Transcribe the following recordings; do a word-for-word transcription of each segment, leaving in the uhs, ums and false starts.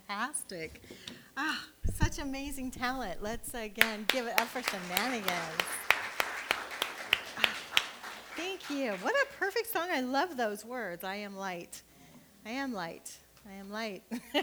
fantastic. Ah, such amazing talent. Let's again give it up for Shenanigans. Ah, thank you. What a perfect song. I love those words. I am light. I am light. I am light.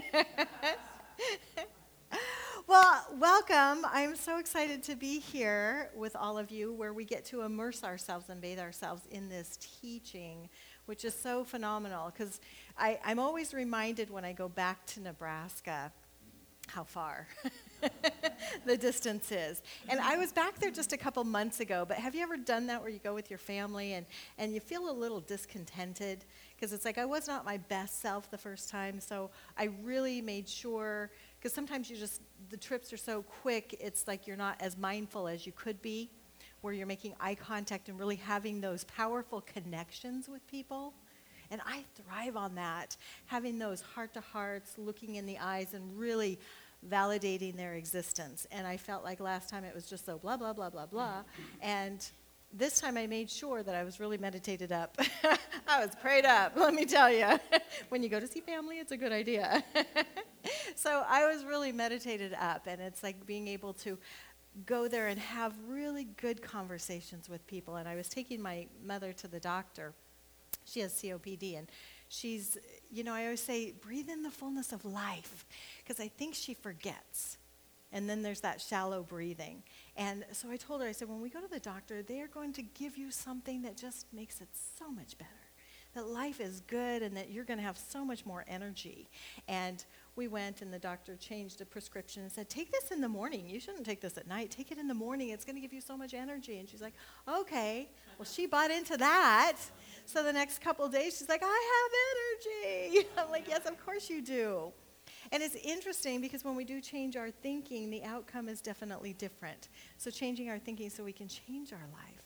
Well, welcome. I'm so excited to be here with all of you where we get to immerse ourselves and bathe ourselves in this teaching, which is so phenomenal because I'm always reminded when I go back to Nebraska how far the distance is. And I was back there just a couple months ago, but have you ever done that where you go with your family and, and you feel a little discontented? Because it's like I was not my best self the first time, so I really made sure, because sometimes you just, the trips are so quick, it's like you're not as mindful as you could be, where you're making eye contact and really having those powerful connections with people. And I thrive on that, having those heart-to-hearts, looking in the eyes and really validating their existence. And I felt like last time it was just so blah, blah, blah, blah, blah. And this time I made sure that I was really meditated up. I was prayed up, let me tell you. When you go to see family, it's a good idea. So I was really meditated up, and it's like being able to go there and have really good conversations with people. And I was taking my mother to the doctor. She has C O P D, and she's, you know, I always say, breathe in the fullness of life, because I think she forgets. And then there's that shallow breathing. And so I told her, I said, when we go to the doctor, they are going to give you something that just makes it so much better, that life is good and that you're going to have so much more energy. And we went, and the doctor changed a prescription and said, take this in the morning. You shouldn't take this at night. Take it in the morning. It's going to give you so much energy. And she's like, okay. Well, she bought into that. So the next couple of days, she's like, I have energy. I'm like, yes, of course you do. And it's interesting because when we do change our thinking, the outcome is definitely different. So changing our thinking so we can change our life.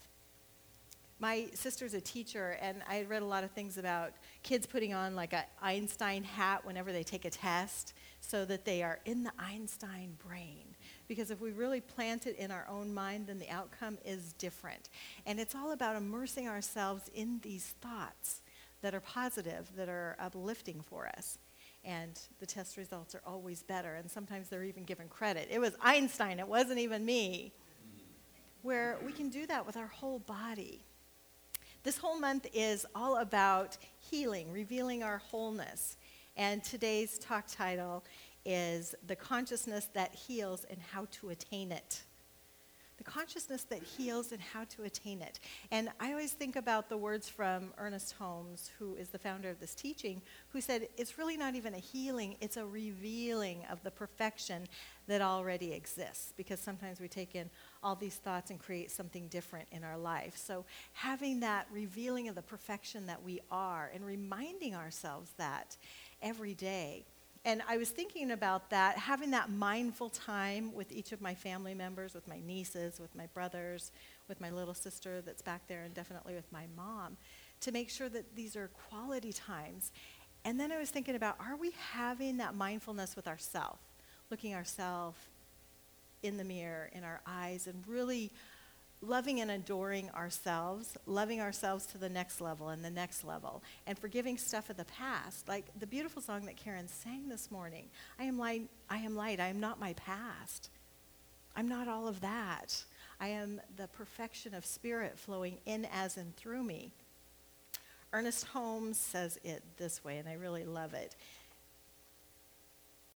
My sister's a teacher, and I had read a lot of things about kids putting on like an Einstein hat whenever they take a test so that they are in the Einstein brain. Because if we really plant it in our own mind, then the outcome is different. And it's all about immersing ourselves in these thoughts that are positive, that are uplifting for us. And the test results are always better, and sometimes they're even given credit. It was Einstein, it wasn't even me. Where we can do that with our whole body. This whole month is all about healing, revealing our wholeness. And today's talk title is The Consciousness That Heals and How to Attain It. The consciousness that heals and how to attain it. And I always think about the words from Ernest Holmes, who is the founder of this teaching, who said it's really not even a healing, it's a revealing of the perfection that already exists. Because sometimes we take in all these thoughts and create something different in our life. So having that revealing of the perfection that we are and reminding ourselves that every day. And I was thinking about that, having that mindful time with each of my family members, with my nieces, with my brothers, with my little sister that's back there, and definitely with my mom, to make sure that these are quality times. And then I was thinking about, are we having that mindfulness with ourselves, looking ourselves in the mirror, in our eyes, and really loving and adoring ourselves, loving ourselves to the next level and the next level, and forgiving stuff of the past. Like the beautiful song that Karen sang this morning, I am light, I am light, I am not my past. I'm not all of that. I am the perfection of spirit flowing in, as, and through me. Ernest Holmes says it this way, and I really love it.